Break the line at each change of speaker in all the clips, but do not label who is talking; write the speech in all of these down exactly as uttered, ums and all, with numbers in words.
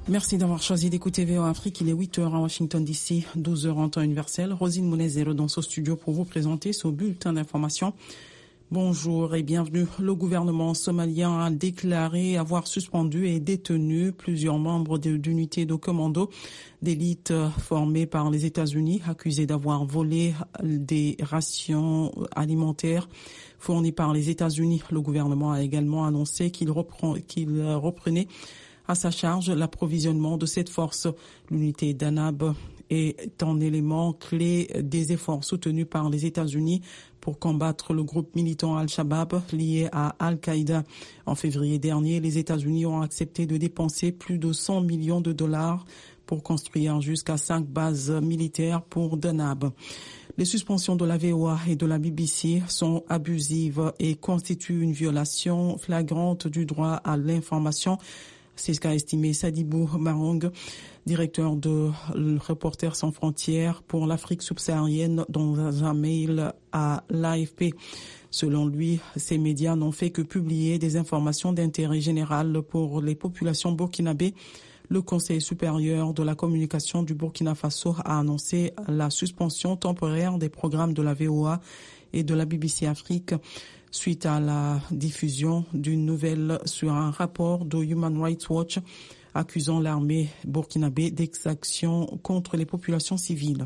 Merci d'avoir choisi d'écouter V O A Afrique. Il est huit heures à Washington D C, douze heures en temps universel. Rosine Mounezero dans ce studio pour vous présenter ce bulletin d'information. Bonjour et bienvenue. Le gouvernement somalien a déclaré avoir suspendu et détenu plusieurs membres d'unités de commando d'élite formées par les États-Unis, accusés d'avoir volé des rations alimentaires fournies par les États-Unis. Le gouvernement a également annoncé qu'il reprend, qu'il reprenait à sa charge l'approvisionnement de cette force. L'unité d'Anab est un élément clé des efforts soutenus par les États-Unis pour combattre le groupe militant Al-Shabaab lié à Al-Qaïda. En février dernier, les États-Unis ont accepté de dépenser plus de cent millions de dollars pour construire jusqu'à cinq bases militaires pour Danab. Les suspensions de la V O A et de la B B C sont abusives et constituent une violation flagrante du droit à l'information. C'est ce qu'a estimé Sadibou Marong, directeur de Reporters sans frontières pour l'Afrique subsaharienne, dans un mail à l'A F P. Selon lui, ces médias n'ont fait que publier des informations d'intérêt général pour les populations burkinabées. Le Conseil supérieur de la communication du Burkina Faso a annoncé la suspension temporaire des programmes de la V O A et de la B B C Afrique suite à la diffusion d'une nouvelle sur un rapport de Human Rights Watch accusant l'armée burkinabé d'exactions contre les populations civiles.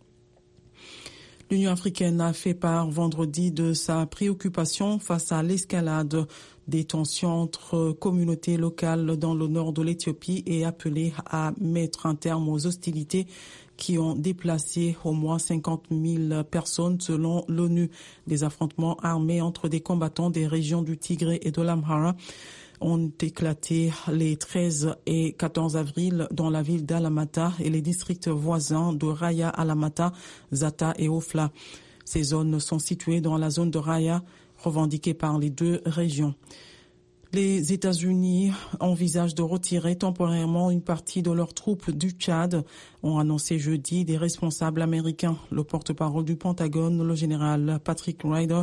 L'Union africaine a fait part vendredi de sa préoccupation face à l'escalade des tensions entre communautés locales dans le nord de l'Éthiopie et appelé à mettre un terme aux hostilités qui ont déplacé au moins cinquante mille personnes selon l'ONU. Des affrontements armés entre des combattants des régions du Tigré et de l'Amhara ont éclaté les treize et quatorze avril dans la ville d'Alamata et les districts voisins de Raya, Alamata, Zata et Ofla. Ces zones sont situées dans la zone de Raya, revendiquée par les deux régions. Les États-Unis envisagent de retirer temporairement une partie de leurs troupes du Tchad, ont annoncé jeudi des responsables américains. Le porte-parole du Pentagone, le général Patrick Ryder,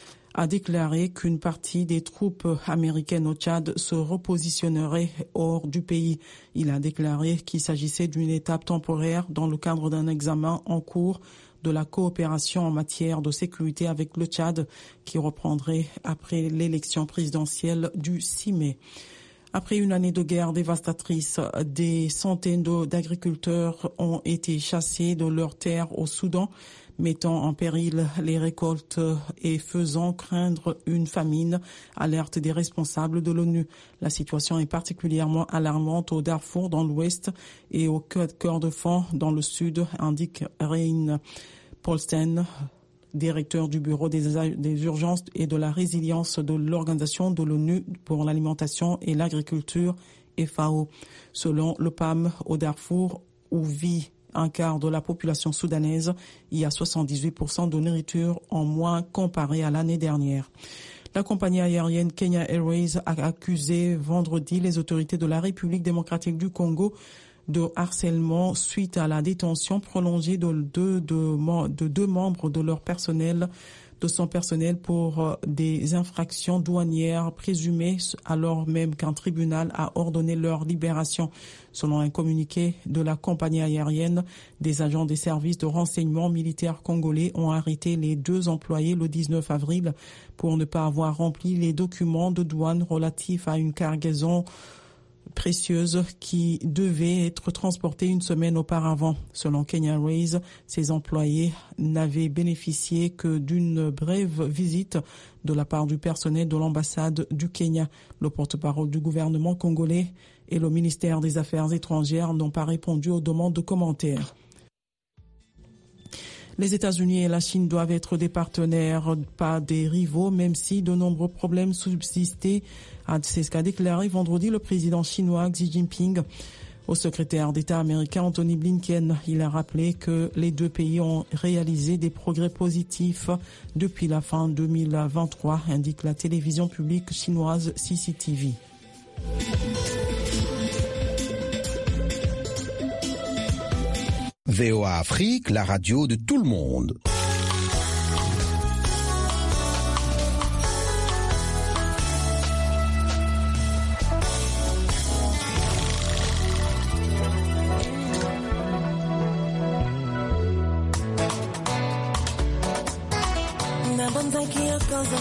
a déclaré qu'une partie des troupes américaines au Tchad se repositionnerait hors du pays. Il a déclaré qu'il s'agissait d'une étape temporaire dans le cadre d'un examen en cours de la coopération en matière de sécurité avec le Tchad qui reprendrait après l'élection présidentielle du six mai. Après une année de guerre dévastatrice, des centaines d'agriculteurs ont été chassés de leurs terres au Soudan, mettant en péril les récoltes et faisant craindre une famine, alerte des responsables de l'ONU. La situation est particulièrement alarmante au Darfour dans l'ouest et au Kordofan dans le sud, indique Rein Paulsen, directeur du bureau des, des urgences et de la résilience de l'Organisation de l'ONU pour l'alimentation et l'agriculture, F A O. Selon le P A M, au Darfour, où vit un quart de la population soudanaise, il y a soixante-dix-huit pour cent de nourriture en moins comparé à l'année dernière. La compagnie aérienne Kenya Airways a accusé vendredi les autorités de la République démocratique du Congo de harcèlement suite à la détention prolongée de deux, de, de deux membres de leur personnel, de son personnel pour des infractions douanières présumées, alors même qu'un tribunal a ordonné leur libération. Selon un communiqué de la compagnie aérienne, des agents des services de renseignement militaires congolais ont arrêté les deux employés le dix-neuf avril pour ne pas avoir rempli les documents de douane relatifs à une cargaison précieuse qui devait être transportée une semaine auparavant. Selon Kenya Airways, ses employés n'avaient bénéficié que d'une brève visite de la part du personnel de l'ambassade du Kenya. Le porte-parole du gouvernement congolais et le ministère des Affaires étrangères n'ont pas répondu aux demandes de commentaires. Les États-Unis et la Chine doivent être des partenaires, pas des rivaux, même si de nombreux problèmes subsistaient. C'est ce qu'a déclaré vendredi le président chinois Xi Jinping au secrétaire d'État américain Anthony Blinken. Il a rappelé que les deux pays ont réalisé des progrès positifs depuis la fin deux mille vingt-trois, indique la télévision publique chinoise C C T V.
V O A Afrique, la radio de tout le monde.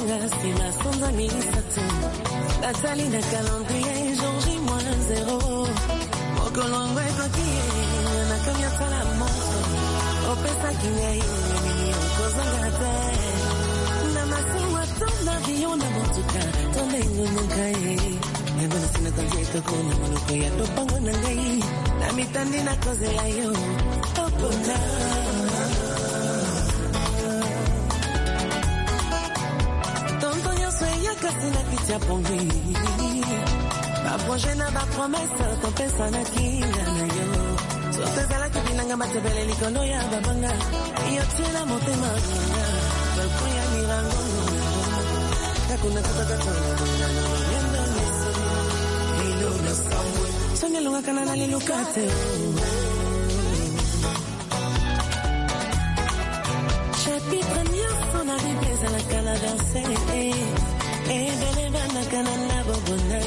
Manga, c'est la Sonzani Sato. Nathalie de calendrier, jour J moins zéro. Mokolongo et Papier, Nakamia Salamoso. Opesa Kinei, Kozangate. Namasu Waton, Avion, Namotuka, Tonengu Munkai. Nebona sina konjeka kuna maluko ya topango nangai. Namitandi na koze la yo. Opona. Kasina kitia pongi ba prochaine ba promesse ton pesa na kinga na yo so pesa la kibinanga matebele likono ya babanga iyo tena motema ba koya mirango takuna kutaka tona na yendo niso hilo na samwe sonye lunga kana na lilukate chapitre mieux son arrivée à la Canada c'est eh belebana kana na bobona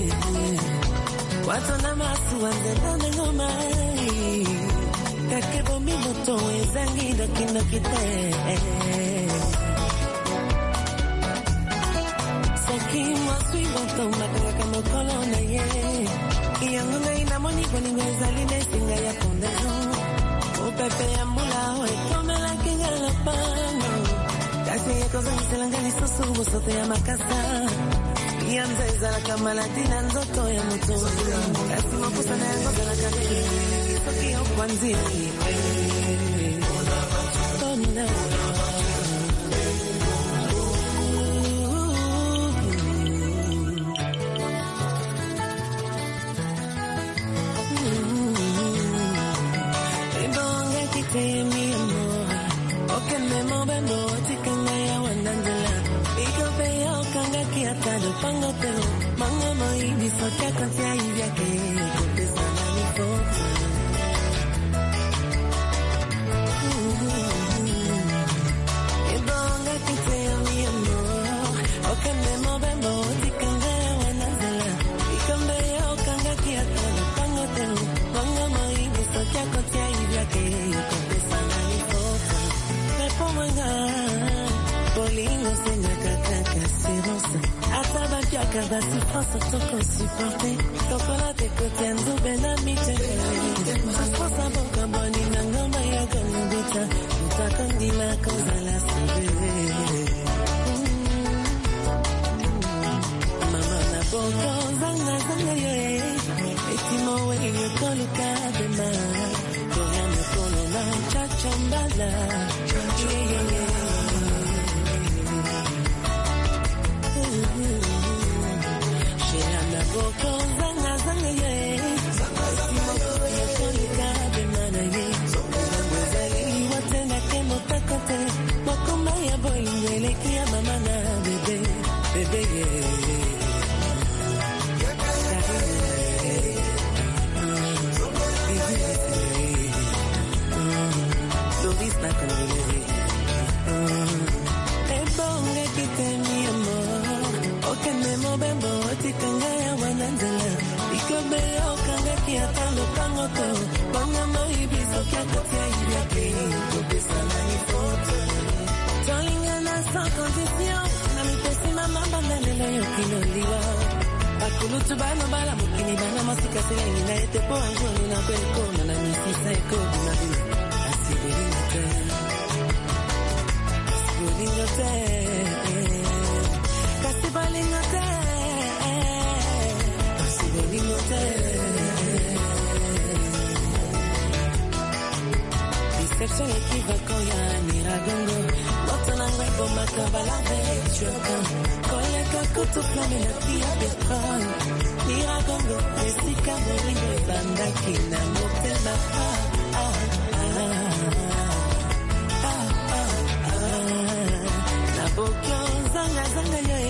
watona masu wanzenda ngoma kakebo mimoto ezangi dakina kite soki mwasui botoma kama kolona ye yango ngai na moni koni ngezali nesinga ya pondero o pepe ya mula o komela kinga la pano kasi yakoza mselangani susu sote ya makasa yanza la kamalatina nzoto ya mtu kasi mafusa na yango za kadri soki ya kwanzi ona ebonga kitemi amor oke memo bendo Atado pango teo, manga moi bisoka katia yake, kopesa na nifoto. Ebonga kiteo mi amor, okane mo bembo tikanga wanazela, ikambe ya okanga kia atado pango teo, manga moi bisoka katia yake, kopesa na nifoto. Repo manga, bolingo senga kakaka sirosa. Ataba kiaka basi France toko supporter Tokola te kote nzube na mite Sasa boka boni na ngoma ya gongota Utakondi la koza la sebe Mama na boko zanga zanga ye Etimo we yo kolu kadema Koya me kono na chachambala Yeah yeah yeah Boko zanga zanga ye Simo ya kolika de mana ye Mwazali watenda kemo takote Wakoma ya boy wele kia mama na bebe Bebe ye Doris na konile Ebonge kite mi amor Oke memo bembo Otikanga ya wananzela Ikobe ya okanga kia talo pangoto Banga moibiso kia kotia yake Kobe sana ni foto Tolinga na sans condition Na mipesi mama banda nelo yo kinoliwa Bakulutu bano bala mukini bana masika selengi na ete po anjoni na kweko Na na misisa eko binabi Asibolingote Asibolingote Kasibolingote Deception equivoco ya miragongo Watana ngwebo makabala vechoka Koya kakutu flame na tia petrol Miragongo esika moringo ebanda kina motema Ah ah ah Ah ah ah Na bokyo zanga zanga yo